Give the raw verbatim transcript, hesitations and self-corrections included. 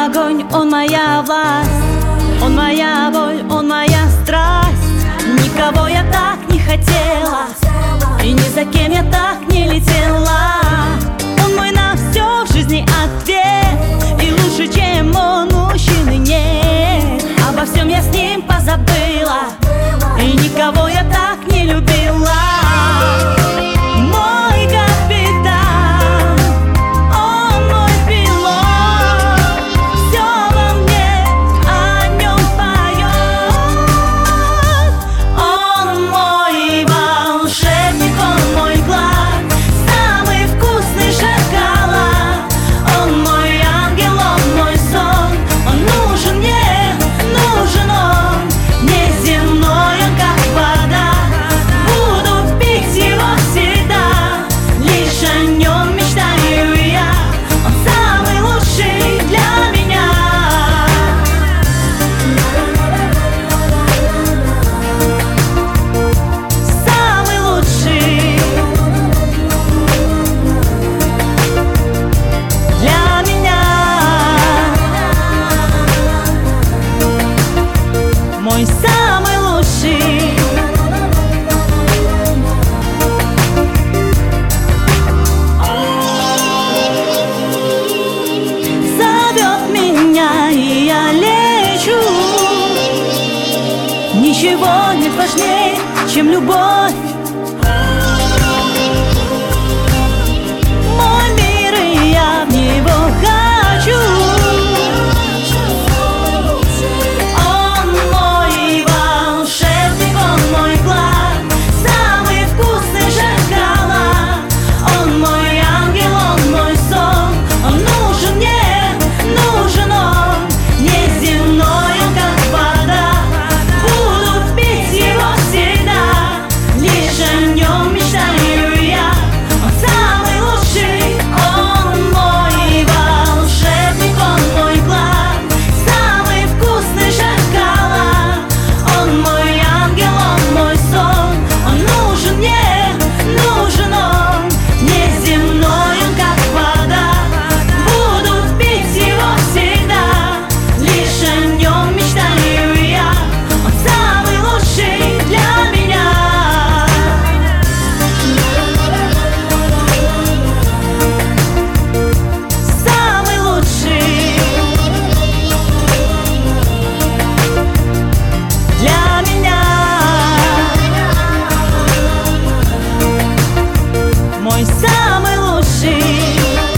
огонь, он моя власть, он моя боль, он моя страсть. Никого я так не хотела, и ни за кем я так не летела. Он мой на все в жизни ответ, и лучше, чем он, мужчины нет. Обо всем я с ним позабыла, и никого я так не любила. Мой капитан, он мой пилот, все во мне о нем поет. Он мой волшебник, он мой клад, самый вкусный шоколад. Он мой ангел, он мой сон, он нужен мне, нужен он, неземной он как вода. Буду пить его всегда, лишь о нем мечтаю я. Он самый лучший для меня. Самый лучший для меня. Мой самый лучший. Зовет меня, и я лечу. Ничего нет важнее, чем любовь. Мой мир, и я в него хочу. Он мой волшебник, он мой клад, самый вкусный шоколад. Он мой ангел, он мой сон, он нужен мне, нужен он, неземной он как вода. Буду пить его всегда, лишь о нем мечтаю я. Он самый лучший, он мой волшебник, он мой клад, самый вкусный шоколад. Он мой ангел, он мой сон, он нужен мне, нужен он, неземной он как вода. Буду пить его всегда, лишь о нем мечтаю я. Он самый лучший для меня. Самый лучший для меня. Мой самый лучший.